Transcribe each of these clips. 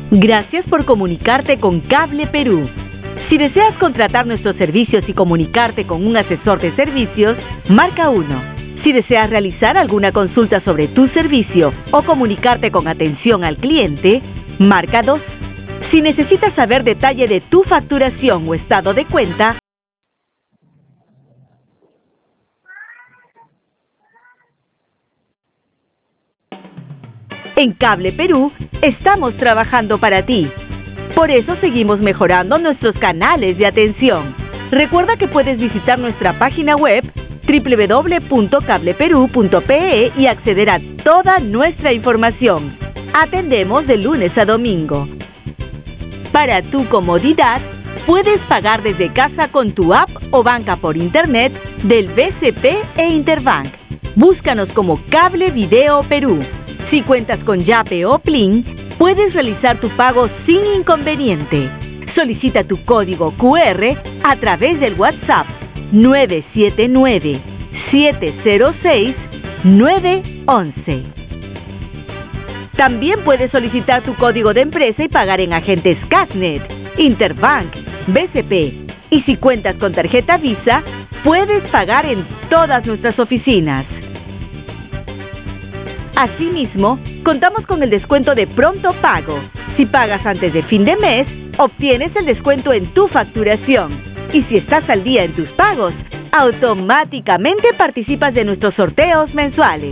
Gracias por comunicarte con Cable Perú. Si deseas contratar nuestros servicios y comunicarte con un asesor de servicios, marca 1. Si deseas realizar alguna consulta sobre tu servicio o comunicarte con atención al cliente, marca 2. Si necesitas saber detalle de tu facturación o estado de cuenta, en Cable Perú estamos trabajando para ti. Por eso seguimos mejorando nuestros canales de atención. Recuerda que puedes visitar nuestra página web www.cableperu.pe y acceder a toda nuestra información. Atendemos de lunes a domingo. Para tu comodidad, puedes pagar desde casa con tu app o banca por internet del BCP e Interbank. Búscanos como Cable Video Perú. Si cuentas con Yape o Plin, puedes realizar tu pago sin inconveniente. Solicita tu código QR a través del WhatsApp 979-706-911. También puedes solicitar tu código de empresa y pagar en agentes Casnet, Interbank, BCP. Y si cuentas con tarjeta Visa, puedes pagar en todas nuestras oficinas. Asimismo, contamos con el descuento de pronto pago. Si pagas antes de fin de mes, obtienes el descuento en tu facturación. Y si estás al día en tus pagos, automáticamente participas de nuestros sorteos mensuales.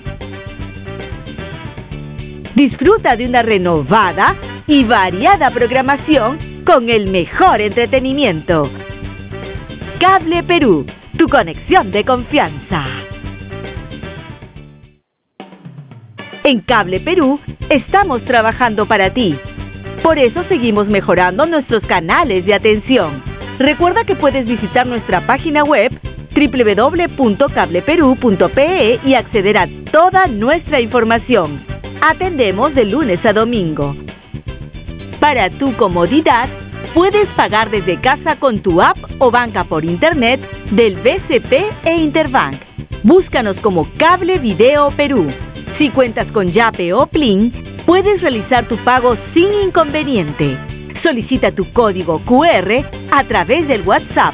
Disfruta de una renovada y variada programación con el mejor entretenimiento. Cable Perú, tu conexión de confianza. En Cable Perú estamos trabajando para ti. Por eso seguimos mejorando nuestros canales de atención. Recuerda que puedes visitar nuestra página web www.cableperu.pe y acceder a toda nuestra información. Atendemos de lunes a domingo. Para tu comodidad, puedes pagar desde casa con tu app o banca por internet del BCP e Interbank. Búscanos como Cable Video Perú. Si cuentas con Yape o Plin, puedes realizar tu pago sin inconveniente. Solicita tu código QR a través del WhatsApp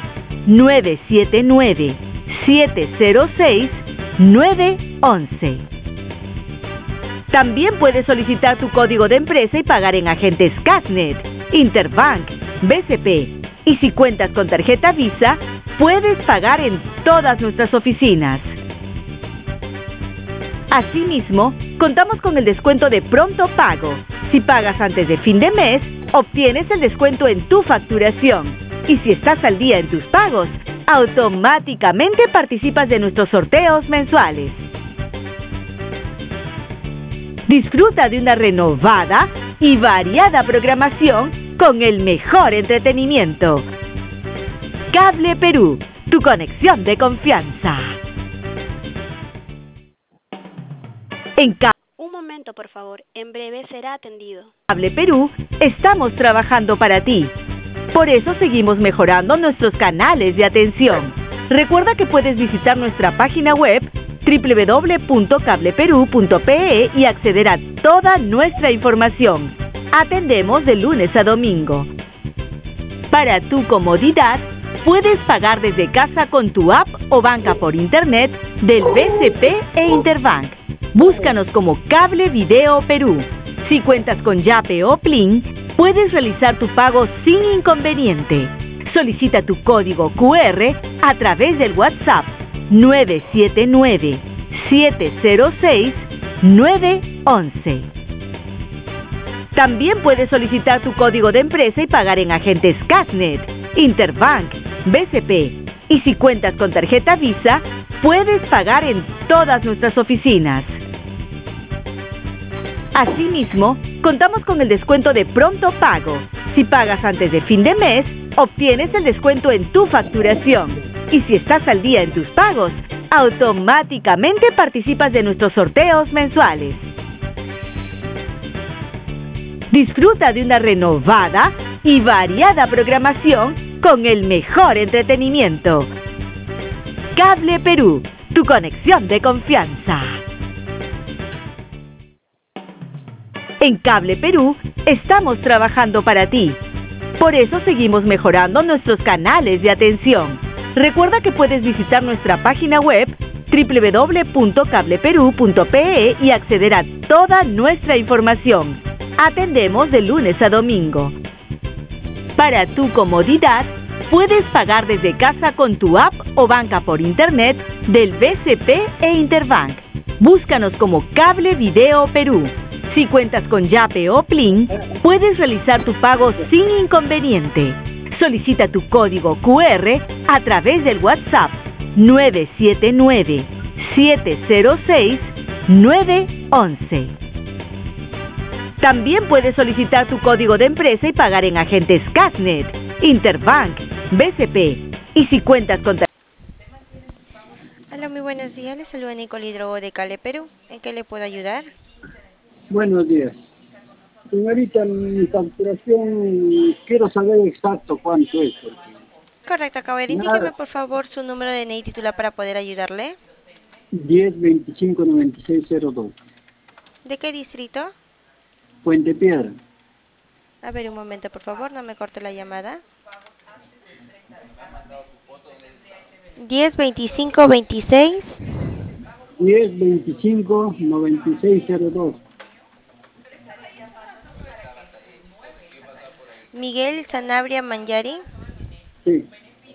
979-706-911. También puedes solicitar tu código de empresa y pagar en agentes Casnet, Interbank, BCP. Y si cuentas con tarjeta Visa, puedes pagar en todas nuestras oficinas. Asimismo, contamos con el descuento de pronto pago. Si pagas antes de fin de mes, obtienes el descuento en tu facturación. Y si estás al día en tus pagos, automáticamente participas de nuestros sorteos mensuales. Disfruta de una renovada y variada programación con el mejor entretenimiento. Cable Perú, tu conexión de confianza. Un momento, por favor. En breve será atendido. Cable Perú estamos trabajando para ti. Por eso seguimos mejorando nuestros canales de atención. Recuerda que puedes visitar nuestra página web www.cableperu.pe y acceder a toda nuestra información. Atendemos de lunes a domingo. Para tu comodidad, puedes pagar desde casa con tu app o banca por internet del BCP e Interbank. Búscanos como Cable Video Perú. Si cuentas con Yape o Plin, puedes realizar tu pago sin inconveniente. Solicita tu código QR a través del WhatsApp 979-706-911. También puedes solicitar tu código de empresa y pagar en agentes Casnet, Interbank, BCP. Y si cuentas con tarjeta Visa, puedes pagar en todas nuestras oficinas. Asimismo, contamos con el descuento de pronto pago. Si pagas antes de fin de mes, obtienes el descuento en tu facturación. Y si estás al día en tus pagos, automáticamente participas de nuestros sorteos mensuales. Disfruta de una renovada y variada programación con el mejor entretenimiento. Cable Perú, tu conexión de confianza. En Cable Perú estamos trabajando para ti. Por eso seguimos mejorando nuestros canales de atención. Recuerda que puedes visitar nuestra página web www.cableperú.pe y acceder a toda nuestra información. Atendemos de lunes a domingo. Para tu comodidad, puedes pagar desde casa con tu app o banca por internet del BCP e Interbank. Búscanos como Cable Video Perú. Si cuentas con Yape o Plin, puedes realizar tu pago sin inconveniente. Solicita tu código QR a través del WhatsApp 979-706-911. También puedes solicitar tu código de empresa y pagar en agentes Casnet, Interbank, BCP. Y si cuentas con... Hola, muy buenos días. Les saluda Nicole Hidrogo de Cable Perú. ¿En qué le puedo ayudar? Buenos días. Señorita, mi facturación, quiero saber exacto cuánto es. Correcto, caballero. Indíqueme, por favor, su número de DNI titular para poder ayudarle. 10259602. ¿De qué distrito? Puente Piedra. A ver, un momento, por favor. No me corte la llamada. 102526. 10259602. Miguel Sanabria Manyari. Sí.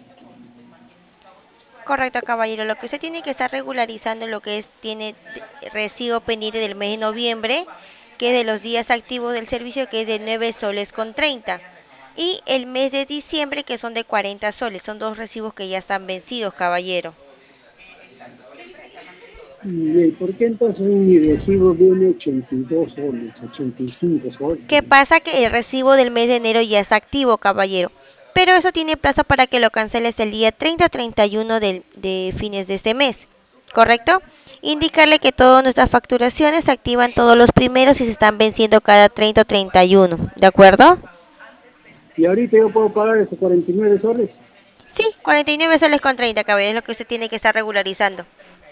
Correcto, caballero. Lo que usted tiene que estar regularizando lo que es, tiene recibo pendiente del mes de noviembre, que es de los días activos del servicio, que es de 9 soles con 30. Y el mes de diciembre, que son de 40 soles. Son dos recibos que ya están vencidos, caballero. ¿Y por qué entonces mi recibo viene 82 soles, 85 soles? ¿Qué pasa? Que el recibo del mes de enero ya está activo, caballero. Pero eso tiene plazo para que lo canceles el día 30 o 31 de fines de este mes. ¿Correcto? Indicarle que todas nuestras facturaciones se activan todos los primeros y se están venciendo cada 30 o 31. ¿De acuerdo? ¿Y ahorita yo puedo pagar esos 49 soles? Sí, 49 soles con 30, caballero. Es lo que usted tiene que estar regularizando.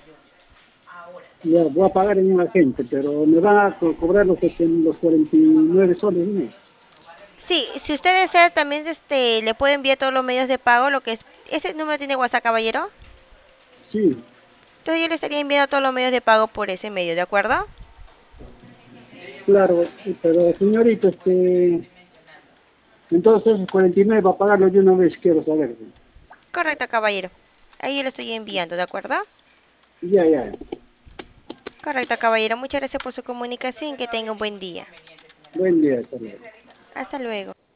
Ya, voy a pagar en un agente, pero me van a cobrar los 49 soles, ¿no? Sí, si usted desea, también le puede enviar todos los medios de pago, lo que es... ¿Ese número tiene WhatsApp, caballero? Sí. Entonces yo le estaría enviando todos los medios de pago por ese medio, ¿de acuerdo? Claro, pero señorita, entonces 49 va a pagarlo de una vez, quiero saber. Correcto, caballero. Ahí yo le estoy enviando, ¿de acuerdo? Ya, ya. Correcto, caballero. Muchas gracias por su comunicación. Que tenga un buen día. Buen día, hasta luego. Hasta luego.